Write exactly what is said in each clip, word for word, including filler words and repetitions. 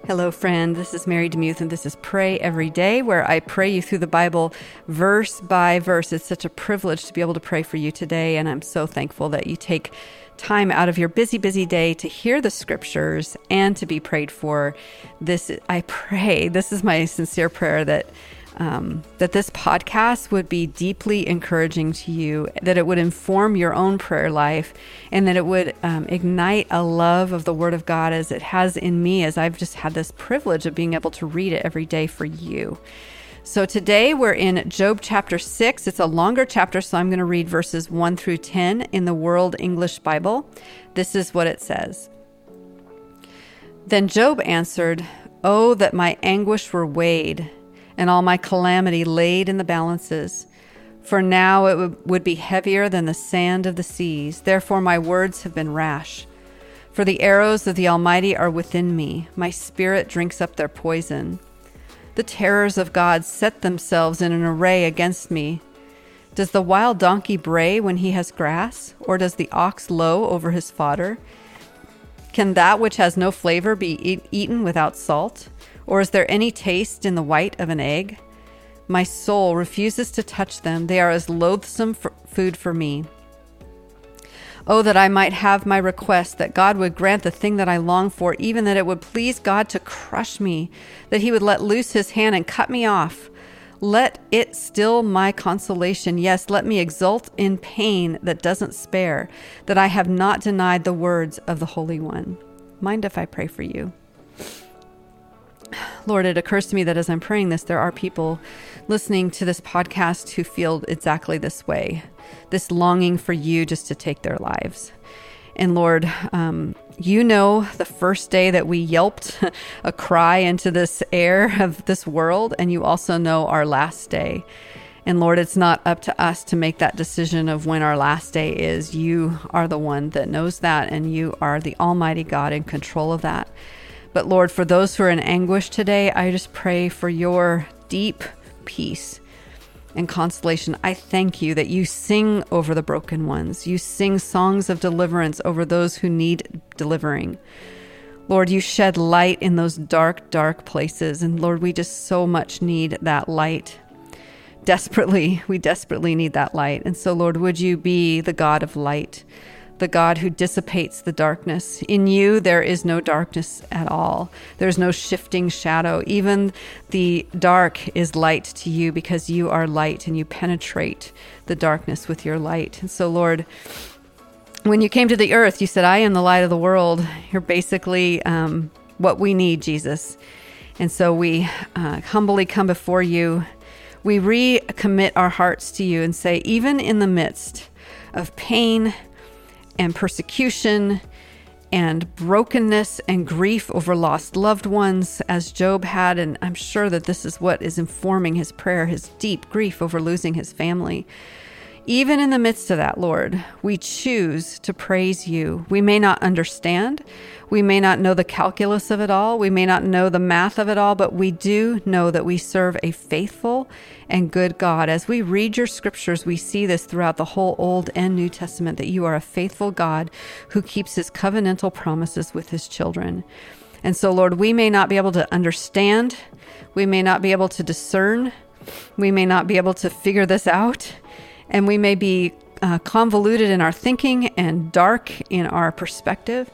Hello, friend. This is Mary DeMuth, and this is Pray Every Day, where I pray you through the Bible verse by verse. It's such a privilege to be able to pray for you today, and I'm so thankful that you take time out of your busy, busy day to hear the scriptures and to be prayed for. This, I pray, this is my sincere prayer that Um, that this podcast would be deeply encouraging to you, that it would inform your own prayer life, and that it would um, ignite a love of the Word of God as it has in me, as I've just had this privilege of being able to read it every day for you. So today we're in Job chapter six. It's a longer chapter, so I'm going to read verses one through ten in the World English Bible. This is what it says. Then Job answered, "Oh, that my anguish were weighed, and all my calamity laid in the balances. For now it w- would be heavier than the sand of the seas. Therefore my words have been rash. For the arrows of the Almighty are within me. My spirit drinks up their poison. The terrors of God set themselves in an array against me. Does the wild donkey bray when he has grass? Or does the ox low over his fodder? Can that which has no flavor be e- eaten without salt? Or is there any taste in the white of an egg? My soul refuses to touch them. They are as loathsome for food for me. Oh, that I might have my request, that God would grant the thing that I long for, even that it would please God to crush me, that he would let loose his hand and cut me off. Let it still my consolation. Yes, let me exult in pain that doesn't spare, that I have not denied the words of the Holy One." Mind if I pray for you? Lord, it occurs to me that as I'm praying this, there are people listening to this podcast who feel exactly this way, this longing for you just to take their lives. And Lord, um, you know the first day that we yelped a cry into this air of this world, and you also know our last day. And Lord, it's not up to us to make that decision of when our last day is. You are the one that knows that, and you are the Almighty God in control of that. But Lord, for those who are in anguish today, I just pray for your deep peace and consolation. I thank you that you sing over the broken ones. You sing songs of deliverance over those who need delivering. Lord, you shed light in those dark, dark places. And Lord, we just so much need that light. Desperately, we desperately need that light. And so, Lord, would you be the God of light, the God who dissipates the darkness? In you, there is no darkness at all. There's no shifting shadow. Even the dark is light to you because you are light and you penetrate the darkness with your light. And so, Lord, when you came to the earth, you said, "I am the light of the world." You're basically um, what we need, Jesus. And so we uh, humbly come before you. We recommit our hearts to you and say, even in the midst of pain and persecution and brokenness and grief over lost loved ones, as Job had, and I'm sure that this is what is informing his prayer, his deep grief over losing his family. Even in the midst of that, Lord, we choose to praise you. We may not understand. We may not know the calculus of it all. We may not know the math of it all, but we do know that we serve a faithful and good God. As we read your scriptures, we see this throughout the whole Old and New Testament, that you are a faithful God who keeps his covenantal promises with his children. And so, Lord, we may not be able to understand. We may not be able to discern. We may not be able to figure this out. And we may be uh, convoluted in our thinking and dark in our perspective.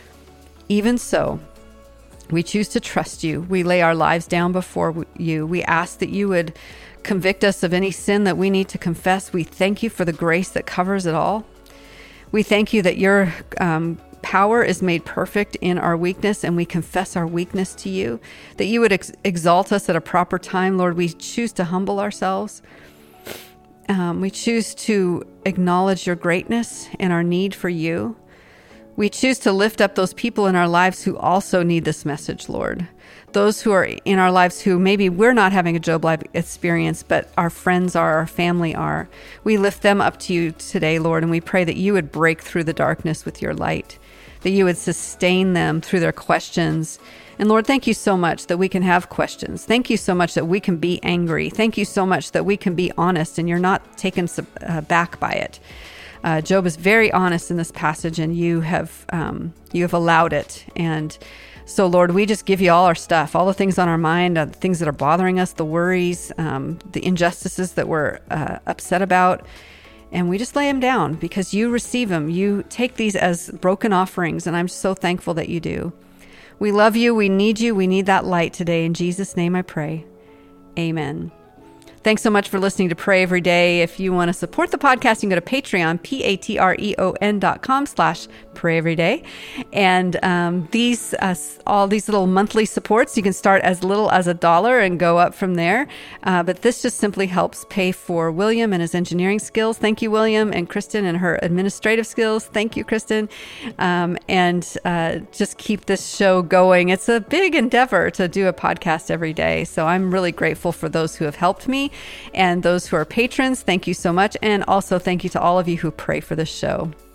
Even so, we choose to trust you. We lay our lives down before you. We ask that you would convict us of any sin that we need to confess. We thank you for the grace that covers it all. We thank you that your um, power is made perfect in our weakness, and we confess our weakness to you, that you would ex- exalt us at a proper time. Lord, we choose to humble ourselves. Um, we choose to acknowledge your greatness and our need for you. We choose to lift up those people in our lives who also need this message, Lord. Those who are in our lives who maybe we're not having a Job-like experience, but our friends are, our family are. We lift them up to you today, Lord, and we pray that you would break through the darkness with your light, that you would sustain them through their questions. And Lord, thank you so much that we can have questions. Thank you so much that we can be angry. Thank you so much that we can be honest and you're not taken uh, back by it. Uh, Job is very honest in this passage, and you have um, you have allowed it. And So, Lord, we just give you all our stuff, all the things on our mind, uh, the things that are bothering us, the worries, um, the injustices that we're uh, upset about. And we just lay them down because you receive them. You take these as broken offerings, and I'm so thankful that you do. We love you. We need you. We need that light today. In Jesus' name I pray. Amen. Thanks so much for listening to Pray Every Day. If you want to support the podcast, you can go to Patreon, P-A-T-R-E-O-N dot com slash Pray Every Day. And um, these, uh, all these little monthly supports, you can start as little as a dollar and go up from there. Uh, but this just simply helps pay for William and his engineering skills. Thank you, William, and Kristen and her administrative skills. Thank you, Kristen. Um, and uh, just keep this show going. It's a big endeavor to do a podcast every day. So I'm really grateful for those who have helped me. And those who are patrons, thank you so much. And also thank you to all of you who pray for this show.